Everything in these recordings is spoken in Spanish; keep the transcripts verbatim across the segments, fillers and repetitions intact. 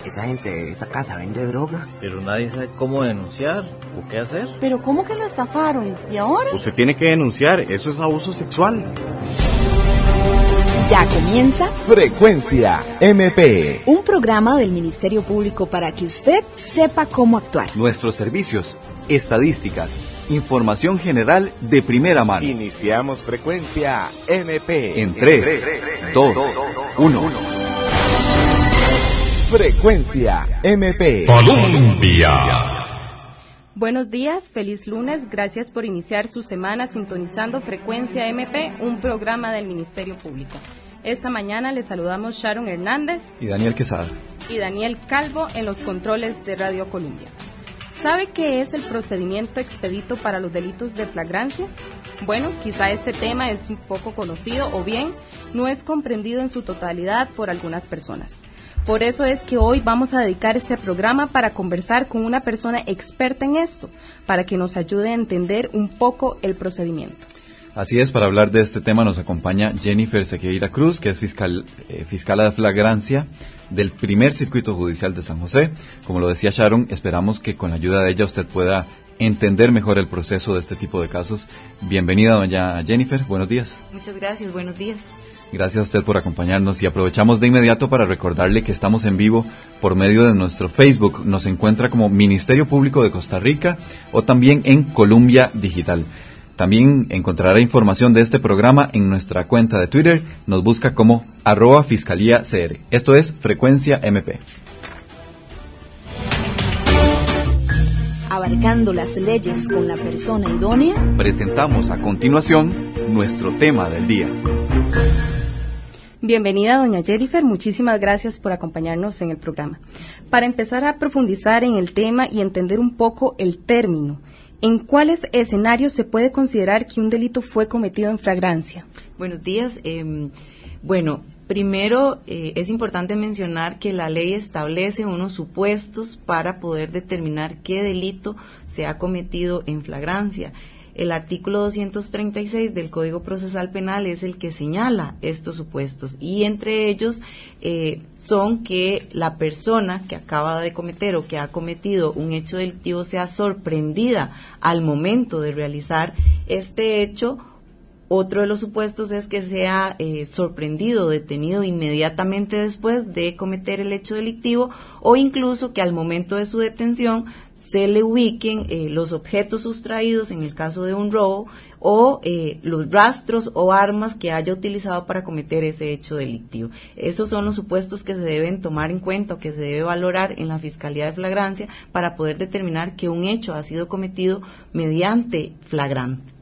esa gente de esa casa vende droga. Pero nadie sabe cómo denunciar o qué hacer. ¿Pero cómo que lo estafaron? ¿Y ahora? Usted tiene que denunciar, eso es abuso sexual. Ya comienza Frecuencia M P, un programa del Ministerio Público para que usted sepa cómo actuar. Nuestros servicios, estadísticas, información general de primera mano. Iniciamos Frecuencia M P En tres, dos, uno. Frecuencia M P Colombia. Buenos días, feliz lunes, gracias por iniciar su semana sintonizando Frecuencia M P, un programa del Ministerio Público. Esta mañana les saludamos Sharon Hernández y Daniel Quesada y Daniel Calvo en los controles de Radio Colombia. ¿Sabe qué es el procedimiento expedito para los delitos de flagrancia? Bueno, quizá este tema es un poco conocido o bien no es comprendido en su totalidad por algunas personas. Por eso es que hoy vamos a dedicar este programa para conversar con una persona experta en esto, para que nos ayude a entender un poco el procedimiento. Así es, para hablar de este tema nos acompaña Jennifer Sequeira Cruz, que es fiscal, eh, fiscala de flagrancia del primer circuito judicial de San José. Como lo decía Sharon, esperamos que con la ayuda de ella usted pueda entender mejor el proceso de este tipo de casos. Bienvenida, doña Jennifer, buenos días. Muchas gracias, buenos días. Gracias a usted por acompañarnos y aprovechamos de inmediato para recordarle que estamos en vivo por medio de nuestro Facebook. Nos encuentra como Ministerio Público de Costa Rica o también en Colombia Digital. También encontrará información de este programa en nuestra cuenta de Twitter. Nos busca como arroba Fiscalía C R. Esto es Frecuencia M P. Abarcando las leyes con la persona idónea. Presentamos a continuación nuestro tema del día. Bienvenida, doña Jennifer, muchísimas gracias por acompañarnos en el programa. Para empezar a profundizar en el tema y entender un poco el término, ¿en cuáles escenarios se puede considerar que un delito fue cometido en flagrancia? Buenos días. Eh, bueno, primero eh, es importante mencionar que la ley establece unos supuestos para poder determinar qué delito se ha cometido en flagrancia. El artículo doscientos treinta y seis del Código Procesal Penal es el que señala estos supuestos y entre ellos eh, son que la persona que acaba de cometer o que ha cometido un hecho delictivo sea sorprendida al momento de realizar este hecho. Otro de los supuestos es que sea eh, sorprendido, detenido inmediatamente después de cometer el hecho delictivo o incluso que al momento de su detención se le ubiquen eh, los objetos sustraídos en el caso de un robo o eh, los rastros o armas que haya utilizado para cometer ese hecho delictivo. Esos son los supuestos que se deben tomar en cuenta o que se debe valorar en la Fiscalía de Flagrancia para poder determinar que un hecho ha sido cometido mediante flagrante.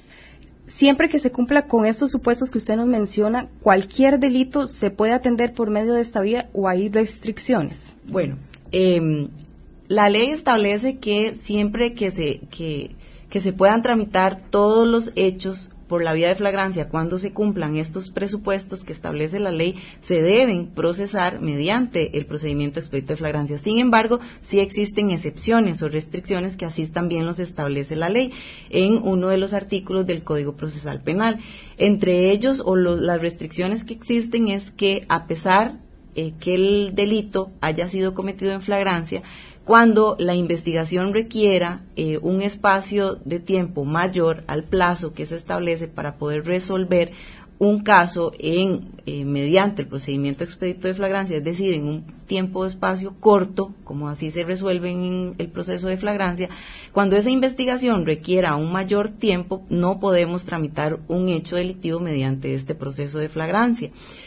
Siempre que se cumpla con estos supuestos que usted nos menciona, ¿cualquier delito se puede atender por medio de esta vía o hay restricciones? Bueno, eh, la ley establece que siempre que se, que, que se puedan tramitar todos los hechos por la vía de flagrancia, cuando se cumplan estos presupuestos que establece la ley, se deben procesar mediante el procedimiento expedito de flagrancia. Sin embargo, sí existen excepciones o restricciones que así también los establece la ley en uno de los artículos del Código Procesal Penal. Entre ellos, o lo, las restricciones que existen es que a pesar eh, que el delito haya sido cometido en flagrancia, cuando la investigación requiera eh, un espacio de tiempo mayor al plazo que se establece para poder resolver un caso en eh, mediante el procedimiento expedito de flagrancia, es decir, en un tiempo de espacio corto, como así se resuelve en el proceso de flagrancia, cuando esa investigación requiera un mayor tiempo, no podemos tramitar un hecho delictivo mediante este proceso de flagrancia.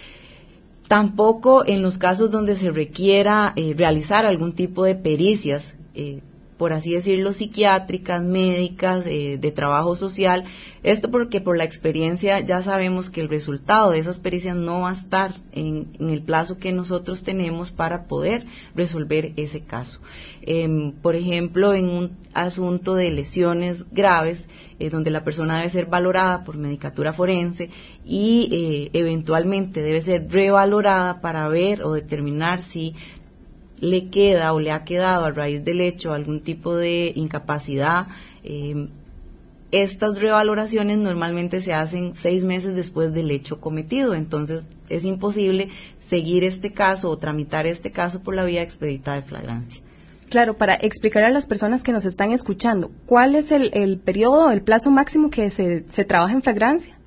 Tampoco en los casos donde se requiera eh, realizar algún tipo de pericias, eh, por así decirlo, psiquiátricas, médicas, eh, de trabajo social. Esto porque por la experiencia ya sabemos que el resultado de esas pericias no va a estar en, en el plazo que nosotros tenemos para poder resolver ese caso. Eh, por ejemplo, en un asunto de lesiones graves, eh, donde la persona debe ser valorada por medicatura forense y eh, eventualmente debe ser revalorada para ver o determinar si le queda o le ha quedado a raíz del hecho algún tipo de incapacidad. Eh, estas revaloraciones normalmente se hacen seis meses después del hecho cometido, entonces es imposible seguir este caso o tramitar este caso por la vía expedita de flagrancia. Claro, para explicar a las personas que nos están escuchando, ¿cuál es el, el periodo, el plazo máximo que se, se trabaja en flagrancia?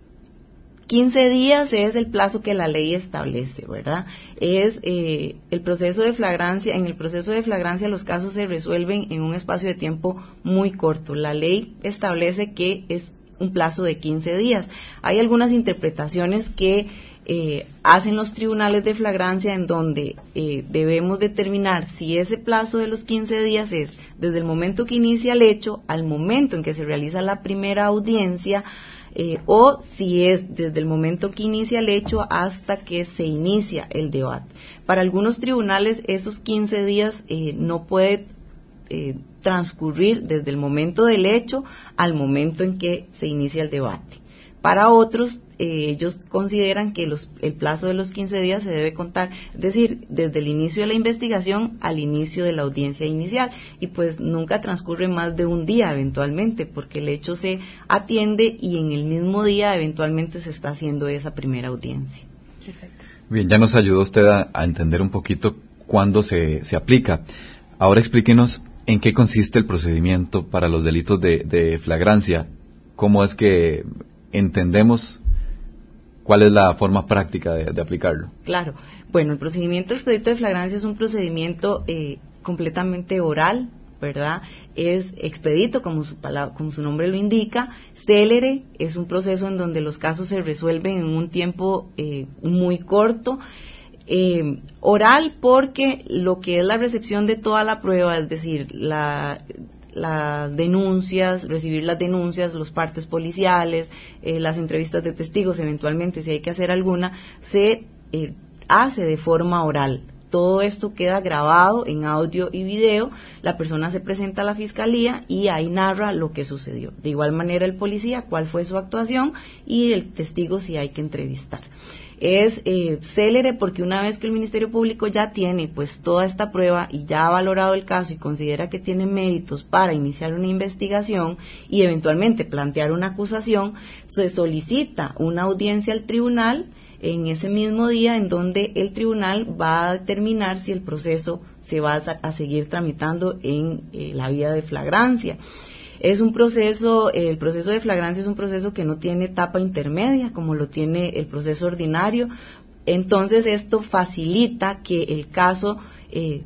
quince días es el plazo que la ley establece, ¿verdad? Es eh, el proceso de flagrancia, en el proceso de flagrancia los casos se resuelven en un espacio de tiempo muy corto. La ley establece que es un plazo de quince días. Hay algunas interpretaciones que eh, hacen los tribunales de flagrancia en donde eh, debemos determinar si ese plazo de los quince días es desde el momento que inicia el hecho al momento en que se realiza la primera audiencia, Eh, o si es desde el momento que inicia el hecho hasta que se inicia el debate. Para algunos tribunales esos quince días eh, no puede eh, transcurrir desde el momento del hecho al momento en que se inicia el debate. Para otros, eh, ellos consideran que los, el plazo de los quince días se debe contar, es decir, desde el inicio de la investigación al inicio de la audiencia inicial, y pues nunca transcurre más de un día eventualmente, porque el hecho se atiende y en el mismo día eventualmente se está haciendo esa primera audiencia. Perfecto. Bien, ya nos ayudó usted a, a entender un poquito cuándo se, se aplica. Ahora explíquenos en qué consiste el procedimiento para los delitos de, de flagrancia. ¿Cómo es que entendemos cuál es la forma práctica de, de aplicarlo? Claro. Bueno, el procedimiento expedito de flagrancia es un procedimiento eh, completamente oral, ¿verdad? Es expedito, como su palabra, como su nombre lo indica, célere, es un proceso en donde los casos se resuelven en un tiempo eh, muy corto. Eh, oral porque lo que es la recepción de toda la prueba, es decir, la... las denuncias, recibir las denuncias, los partes policiales, eh, las entrevistas de testigos, eventualmente si hay que hacer alguna, se eh, hace de forma oral. Todo esto queda grabado en audio y video, la persona se presenta a la fiscalía y ahí narra lo que sucedió. De igual manera el policía, cuál fue su actuación, y el testigo si hay que entrevistar. Es eh, célere porque una vez que el Ministerio Público ya tiene pues toda esta prueba y ya ha valorado el caso y considera que tiene méritos para iniciar una investigación y eventualmente plantear una acusación, se solicita una audiencia al tribunal en ese mismo día, en donde el tribunal va a determinar si el proceso se va a, a seguir tramitando en eh, la vía de flagrancia. Es un proceso, el proceso de flagrancia es un proceso que no tiene etapa intermedia como lo tiene el proceso ordinario, entonces esto facilita que el caso eh,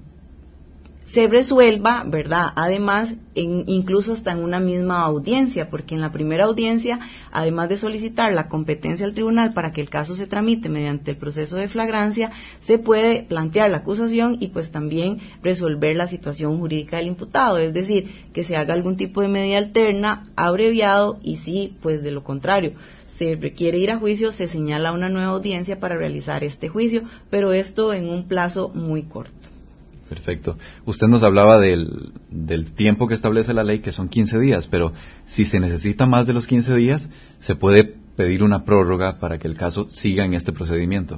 se resuelva, ¿verdad? Además, en, incluso hasta en una misma audiencia, porque en la primera audiencia, además de solicitar la competencia al tribunal para que el caso se tramite mediante el proceso de flagrancia, se puede plantear la acusación y pues también resolver la situación jurídica del imputado, es decir, que se haga algún tipo de medida alterna, abreviado, y si, pues de lo contrario, se requiere ir a juicio, se señala una nueva audiencia para realizar este juicio, pero esto en un plazo muy corto. Perfecto. Usted nos hablaba del, del tiempo que establece la ley, que son quince días, pero si se necesita más de los quince días, ¿se puede pedir una prórroga para que el caso siga en este procedimiento?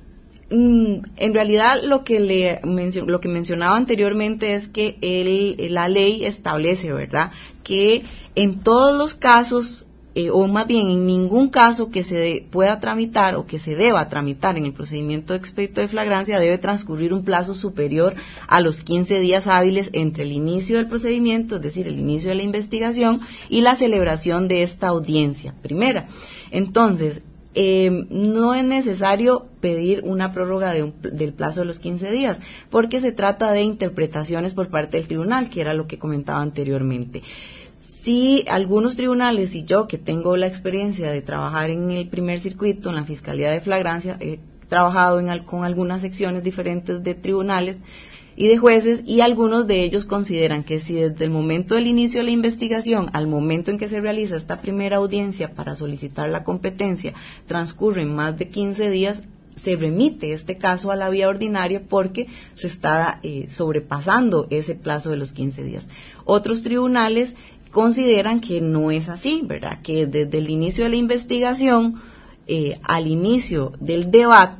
Mm, en realidad, lo que le mencio, lo que mencionaba anteriormente es que el, la ley establece, ¿verdad?, que en todos los casos, Eh, o más bien en ningún caso que se de, pueda tramitar o que se deba tramitar en el procedimiento de expedito de flagrancia debe transcurrir un plazo superior a los quince días hábiles entre el inicio del procedimiento, es decir, el inicio de la investigación y la celebración de esta audiencia primera. Entonces, eh, no es necesario pedir una prórroga de un, del plazo de los quince días, porque se trata de interpretaciones por parte del tribunal, que era lo que comentaba anteriormente. Sí, algunos tribunales, y yo que tengo la experiencia de trabajar en el primer circuito, en la Fiscalía de Flagrancia, he trabajado en, con algunas secciones diferentes de tribunales y de jueces, y algunos de ellos consideran que si desde el momento del inicio de la investigación al momento en que se realiza esta primera audiencia para solicitar la competencia transcurren más de quince días, se remite este caso a la vía ordinaria porque se está eh, sobrepasando ese plazo de los quince días. Otros tribunales consideran que no es así, ¿verdad?, que desde el inicio de la investigación eh, al inicio del debate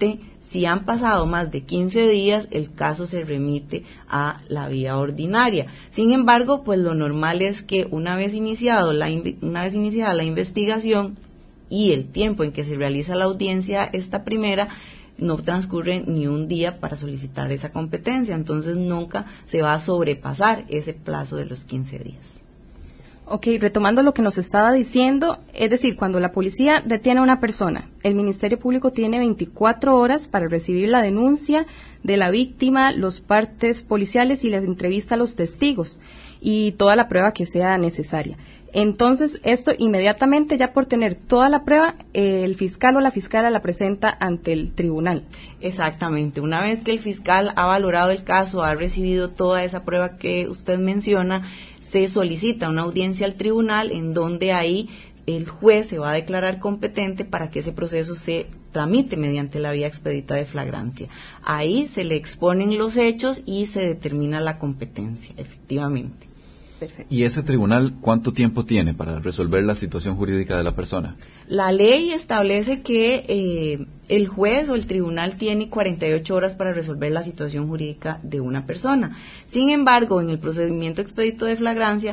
Si han pasado más de quince días, el caso se remite a la vía ordinaria. Sin embargo, pues lo normal es que una vez iniciado la una vez iniciada la investigación y el tiempo en que se realiza la audiencia, esta primera, no transcurre ni un día para solicitar esa competencia, entonces nunca se va a sobrepasar ese plazo de los quince días. Ok, retomando lo que nos estaba diciendo, es decir, cuando la policía detiene a una persona, el Ministerio Público tiene veinticuatro horas para recibir la denuncia de la víctima, los partes policiales y les entrevista a los testigos y toda la prueba que sea necesaria. Entonces, esto inmediatamente, ya por tener toda la prueba, eh, el fiscal o la fiscala la presenta ante el tribunal. Exactamente. Una vez que el fiscal ha valorado el caso, ha recibido toda esa prueba que usted menciona, se solicita una audiencia al tribunal en donde ahí el juez se va a declarar competente para que ese proceso se tramite mediante la vía expedita de flagrancia. Ahí se le exponen los hechos y se determina la competencia, efectivamente. Perfecto. ¿Y ese tribunal cuánto tiempo tiene para resolver la situación jurídica de la persona? La ley establece que eh, el juez o el tribunal tiene cuarenta y ocho horas para resolver la situación jurídica de una persona. Sin embargo, en el procedimiento expedito de flagrancia,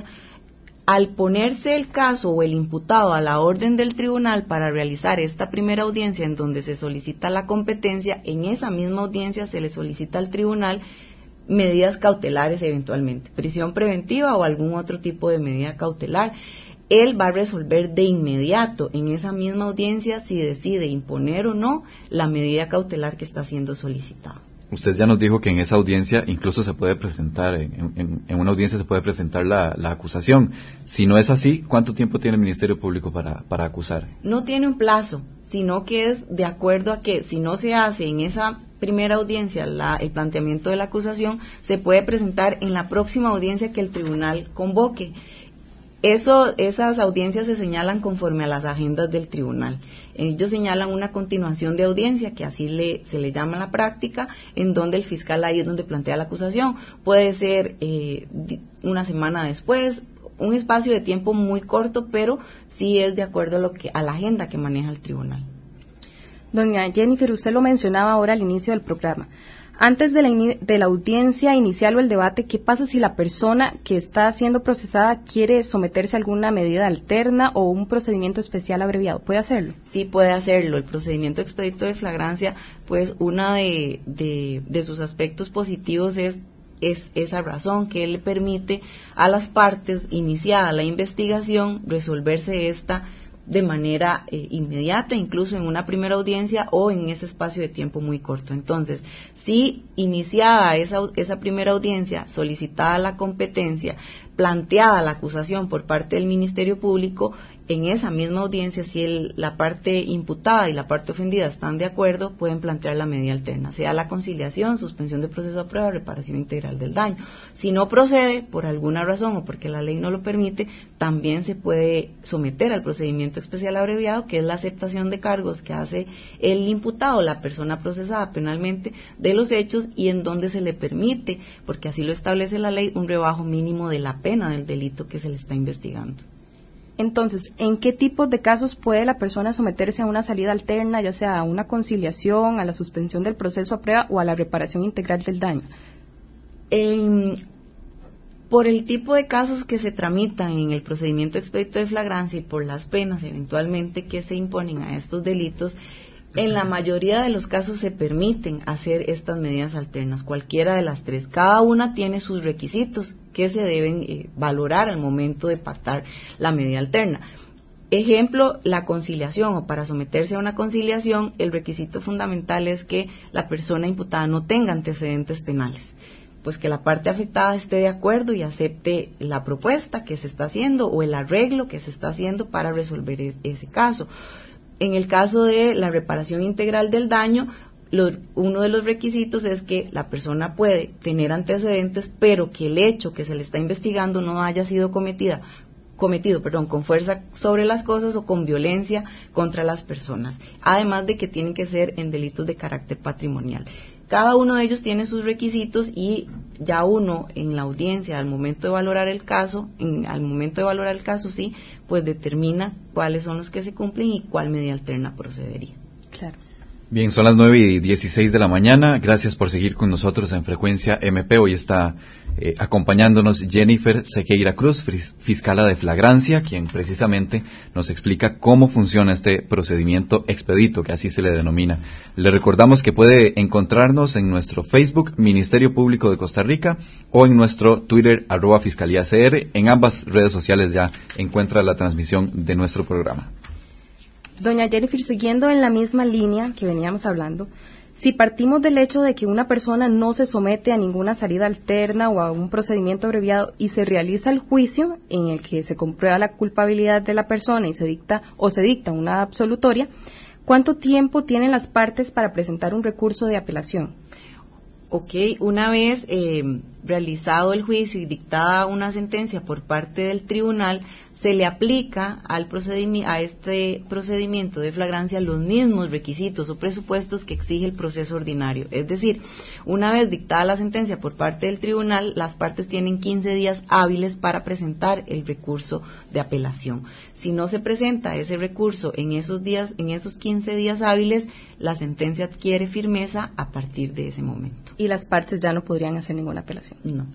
al ponerse el caso o el imputado a la orden del tribunal para realizar esta primera audiencia en donde se solicita la competencia, en esa misma audiencia se le solicita al tribunal medidas cautelares eventualmente, prisión preventiva o algún otro tipo de medida cautelar. Él va a resolver de inmediato en esa misma audiencia si decide imponer o no la medida cautelar que está siendo solicitada. Usted ya nos dijo que en esa audiencia incluso se puede presentar, en, en, en una audiencia se puede presentar la, la acusación. Si no es así, ¿cuánto tiempo tiene el Ministerio Público para, para acusar? No tiene un plazo, sino que es de acuerdo a que si no se hace en esa primera audiencia la, el planteamiento de la acusación, se puede presentar en la próxima audiencia que el tribunal convoque. Eso, esas audiencias se señalan conforme a las agendas del tribunal. Ellos señalan una continuación de audiencia, que así le, se le llama en la práctica, en donde el fiscal ahí es donde plantea la acusación. Puede ser eh, una semana después, un espacio de tiempo muy corto, pero sí es de acuerdo a lo que a la agenda que maneja el tribunal. Doña Jennifer, usted lo mencionaba ahora al inicio del programa. Antes de la, in- de la audiencia inicial o el debate, ¿qué pasa si la persona que está siendo procesada quiere someterse a alguna medida alterna o un procedimiento especial abreviado? ¿Puede hacerlo? Sí, puede hacerlo. El procedimiento expedito de flagrancia, pues una de, de, de sus aspectos positivos es es esa razón que le permite a las partes, iniciada la investigación, resolverse esta de manera eh, inmediata, incluso en una primera audiencia o en ese espacio de tiempo muy corto. Entonces, si iniciada esa, esa primera audiencia, solicitada la competencia, planteada la acusación por parte del Ministerio Público, en esa misma audiencia, si el, la parte imputada y la parte ofendida están de acuerdo, pueden plantear la medida alterna, sea la conciliación, suspensión de proceso a prueba, reparación integral del daño. Si no procede, por alguna razón o porque la ley no lo permite, también se puede someter al procedimiento especial abreviado, que es la aceptación de cargos que hace el imputado, la persona procesada penalmente, de los hechos y en donde se le permite, porque así lo establece la ley, un rebajo mínimo de la pena del delito que se le está investigando. Entonces, ¿en qué tipos de casos puede la persona someterse a una salida alterna, ya sea a una conciliación, a la suspensión del proceso a prueba o a la reparación integral del daño? En, por el tipo de casos que se tramitan en el procedimiento expedito de flagrancia y por las penas eventualmente que se imponen a estos delitos, en la mayoría de los casos se permiten hacer estas medidas alternas, cualquiera de las tres. Cada una tiene sus requisitos que se deben eh, valorar al momento de pactar la medida alterna. Ejemplo, la conciliación, o para someterse a una conciliación, el requisito fundamental es que la persona imputada no tenga antecedentes penales, pues que la parte afectada esté de acuerdo y acepte la propuesta que se está haciendo o el arreglo que se está haciendo para resolver es, ese caso. En el caso de la reparación integral del daño, lo, uno de los requisitos es que la persona puede tener antecedentes, pero que el hecho que se le está investigando no haya sido cometida, cometido perdón, con fuerza sobre las cosas o con violencia contra las personas, además de que tienen que ser en delitos de carácter patrimonial. Cada uno de ellos tiene sus requisitos y ya uno en la audiencia, al momento de valorar el caso, en, al momento de valorar el caso, sí, pues determina cuáles son los que se cumplen y cuál medida alterna procedería. Claro. Bien, son las nueve y dieciséis de la mañana. Gracias por seguir con nosotros en Frecuencia M P. Hoy está eh, acompañándonos Jennifer Sequeira Cruz, fiscala de flagrancia, quien precisamente nos explica cómo funciona este procedimiento expedito, que así se le denomina. Le recordamos que puede encontrarnos en nuestro Facebook, Ministerio Público de Costa Rica, o en nuestro Twitter, arroba Fiscalía C R. En ambas redes sociales ya encuentra la transmisión de nuestro programa. Doña Jennifer, siguiendo en la misma línea que veníamos hablando, si partimos del hecho de que una persona no se somete a ninguna salida alterna o a un procedimiento abreviado y se realiza el juicio en el que se comprueba la culpabilidad de la persona y se dicta o se dicta una absolutoria, ¿cuánto tiempo tienen las partes para presentar un recurso de apelación? Ok, una vez eh, realizado el juicio y dictada una sentencia por parte del tribunal, se le aplica al procedimiento, a este procedimiento de flagrancia los mismos requisitos o presupuestos que exige el proceso ordinario. Es decir, una vez dictada la sentencia por parte del tribunal, las partes tienen quince días hábiles para presentar el recurso de apelación. Si no se presenta ese recurso en esos días, en esos quince días hábiles, la sentencia adquiere firmeza a partir de ese momento. Y las partes ya no podrían hacer ninguna apelación. No.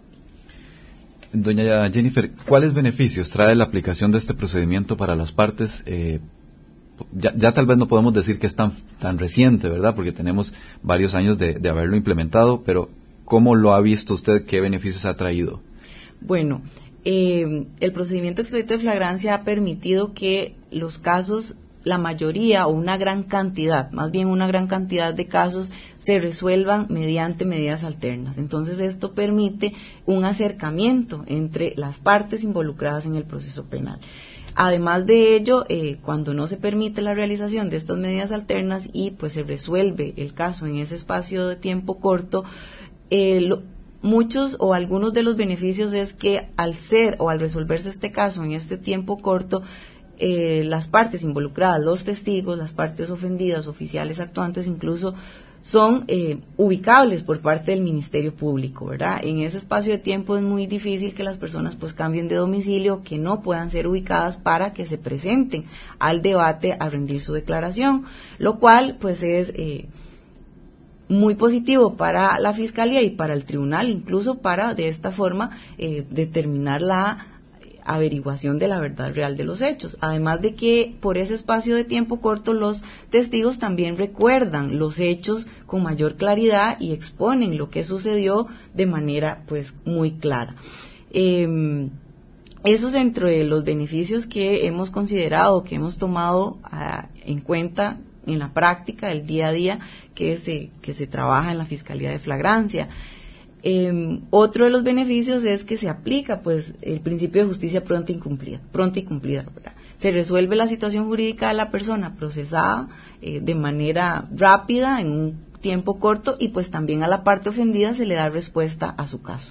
Doña Jennifer, ¿cuáles beneficios trae la aplicación de este procedimiento para las partes? Eh, ya, ya tal vez no podemos decir que es tan, tan reciente, ¿verdad? Porque tenemos varios años de, de haberlo implementado, pero ¿cómo lo ha visto usted? ¿Qué beneficios ha traído? Bueno, eh, el procedimiento expedito de flagrancia ha permitido que los casos, la mayoría o una gran cantidad, más bien una gran cantidad de casos se resuelvan mediante medidas alternas. Entonces esto permite un acercamiento entre las partes involucradas en el proceso penal. Además de ello, eh, cuando no se permite la realización de estas medidas alternas y pues se resuelve el caso en ese espacio de tiempo corto, eh, lo, muchos o algunos de los beneficios es que al ser o al resolverse este caso en este tiempo corto, Eh, las partes involucradas, los testigos, las partes ofendidas, oficiales actuantes incluso, son eh, ubicables por parte del Ministerio Público, ¿verdad? En ese espacio de tiempo es muy difícil que las personas pues cambien de domicilio, que no puedan ser ubicadas para que se presenten al debate a rendir su declaración, lo cual pues es eh, muy positivo para la Fiscalía y para el Tribunal, incluso para de esta forma eh, determinar la averiguación de la verdad real de los hechos, además de que por ese espacio de tiempo corto los testigos también recuerdan los hechos con mayor claridad y exponen lo que sucedió de manera pues muy clara. Eh, eso es dentro de los beneficios que hemos considerado, que hemos tomado uh, en cuenta en la práctica del día a día que se, que se trabaja en la Fiscalía de Flagrancia. Eh, otro de los beneficios es que se aplica pues el principio de justicia pronta y cumplida, pronta y cumplida, ¿verdad? Se resuelve la situación jurídica de la persona procesada eh, de manera rápida, en un tiempo corto, y pues también a la parte ofendida se le da respuesta a su caso.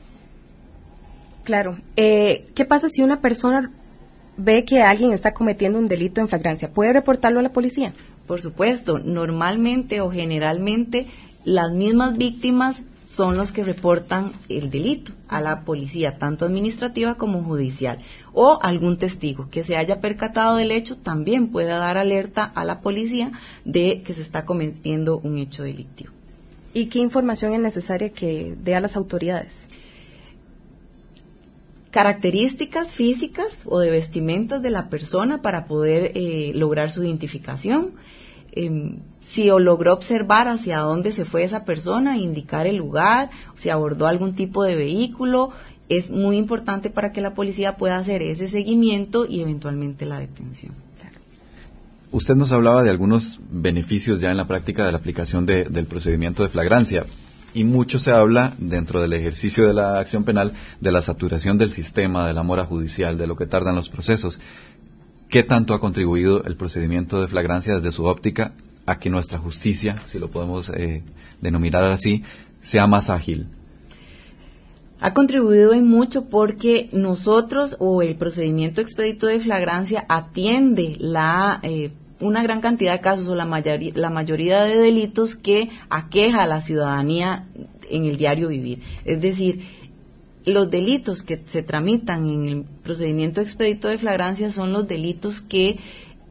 Claro. Eh, ¿Qué pasa si una persona ve que alguien está cometiendo un delito en flagrancia? ¿Puede reportarlo a la policía? Por supuesto, normalmente o generalmente las mismas víctimas son los que reportan el delito a la policía, tanto administrativa como judicial, o algún testigo que se haya percatado del hecho también puede dar alerta a la policía de que se está cometiendo un hecho delictivo. ¿Y qué información es necesaria que dé a las autoridades? Características físicas o de vestimentas de la persona para poder eh, lograr su identificación. Eh, si o logró observar hacia dónde se fue esa persona, indicar el lugar, si abordó algún tipo de vehículo, es muy importante para que la policía pueda hacer ese seguimiento y eventualmente la detención. Claro. Usted nos hablaba de algunos beneficios ya en la práctica de la aplicación de, del procedimiento de flagrancia, y mucho se habla dentro del ejercicio de la acción penal de la saturación del sistema, de la mora judicial, de lo que tardan los procesos. ¿Qué tanto ha contribuido el procedimiento de flagrancia desde su óptica a que nuestra justicia, si lo podemos eh, denominar así, sea más ágil? Ha contribuido en mucho porque nosotros o el procedimiento expedito de flagrancia atiende la eh, una gran cantidad de casos o la mayoría, la mayoría de delitos que aqueja a la ciudadanía en el diario vivir. Es decir, los delitos que se tramitan en el procedimiento expedito de flagrancia son los delitos que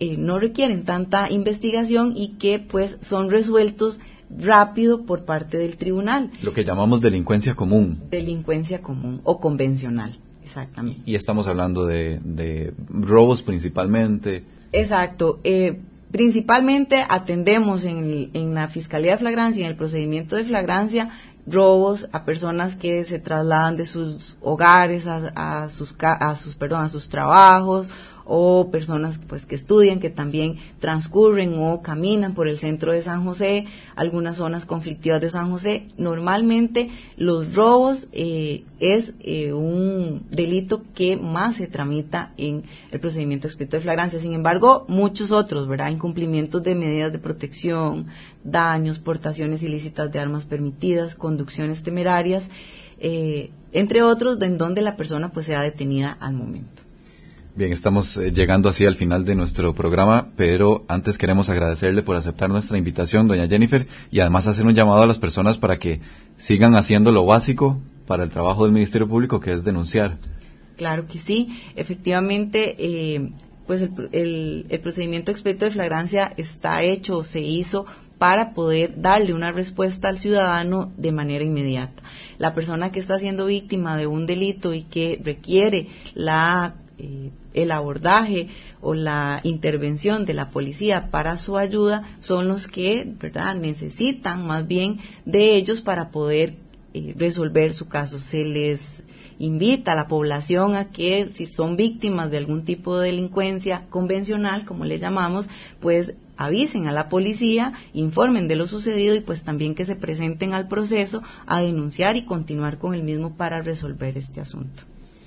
eh, no requieren tanta investigación y que pues son resueltos rápido por parte del tribunal. Lo que llamamos delincuencia común. Delincuencia común o convencional, exactamente. Y estamos hablando de, de robos principalmente. Exacto. Eh, principalmente atendemos en, el, en la Fiscalía de Flagrancia, en el procedimiento de flagrancia, robos a personas que se trasladan de sus hogares a, a sus a sus perdón a sus trabajos, o personas pues que estudian, que también transcurren o caminan por el centro de San José, algunas zonas conflictivas de San José. Normalmente los robos eh, es eh, un delito que más se tramita en el procedimiento expedito de flagrancia. Sin embargo, muchos otros, ¿verdad? Incumplimientos de medidas de protección, daños, portaciones ilícitas de armas permitidas, conducciones temerarias, eh, entre otros, en donde la persona pues sea detenida al momento. Bien, estamos eh, llegando así al final de nuestro programa, pero antes queremos agradecerle por aceptar nuestra invitación, doña Jennifer, y además hacer un llamado a las personas para que sigan haciendo lo básico para el trabajo del Ministerio Público, que es denunciar. Claro que sí, efectivamente, eh, pues el, el, el procedimiento expedito de flagrancia está hecho, se hizo para poder darle una respuesta al ciudadano de manera inmediata. La persona que está siendo víctima de un delito y que requiere la eh, el abordaje o la intervención de la policía para su ayuda son los que, ¿verdad?, necesitan más bien de ellos para poder eh, resolver su caso. Se les invita a la población a que, si son víctimas de algún tipo de delincuencia convencional, como le llamamos, pues avisen a la policía, informen de lo sucedido y pues también que se presenten al proceso a denunciar y continuar con el mismo para resolver este asunto.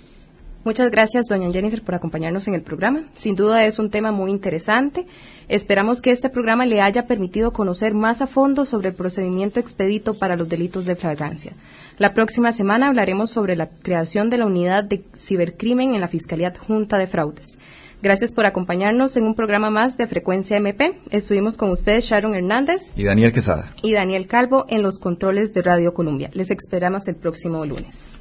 Muchas gracias, doña Jennifer, por acompañarnos en el programa. Sin duda es un tema muy interesante. Esperamos que este programa le haya permitido conocer más a fondo sobre el procedimiento expedito para los delitos de flagrancia. La próxima semana hablaremos sobre la creación de la unidad de cibercrimen en la Fiscalía Adjunta de Fraudes. Gracias por acompañarnos en un programa más de Frecuencia M P. Estuvimos con ustedes Sharon Hernández y Daniel Quesada y Daniel Calvo en los controles de Radio Colombia. Les esperamos el próximo lunes.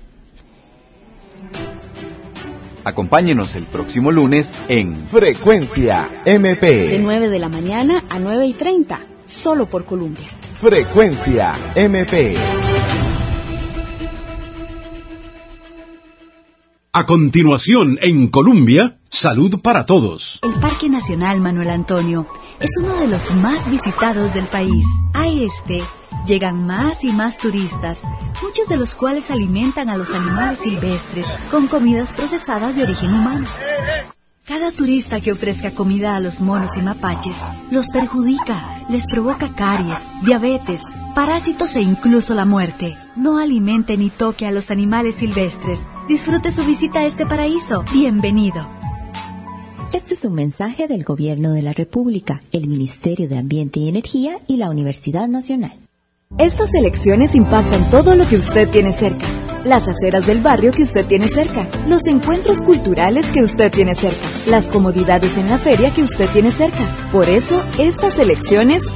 Acompáñenos el próximo lunes en Frecuencia M P. De nueve de la mañana a nueve y treinta, solo por Colombia. Frecuencia M P. A continuación, en Colombia, Salud para Todos. El Parque Nacional Manuel Antonio es uno de los más visitados del país. A este llegan más y más turistas, muchos de los cuales alimentan a los animales silvestres con comidas procesadas de origen humano. Cada turista que ofrezca comida a los monos y mapaches los perjudica, les provoca caries, diabetes, parásitos e incluso la muerte. No alimente ni toque a los animales silvestres. Disfrute su visita a este paraíso. Bienvenido. Este es un mensaje del Gobierno de la República, el Ministerio de Ambiente y Energía y la Universidad Nacional. Estas elecciones impactan todo lo que usted tiene cerca. Las aceras del barrio que usted tiene cerca, los encuentros culturales que usted tiene cerca, las comodidades en la feria que usted tiene cerca. Por eso, estas elecciones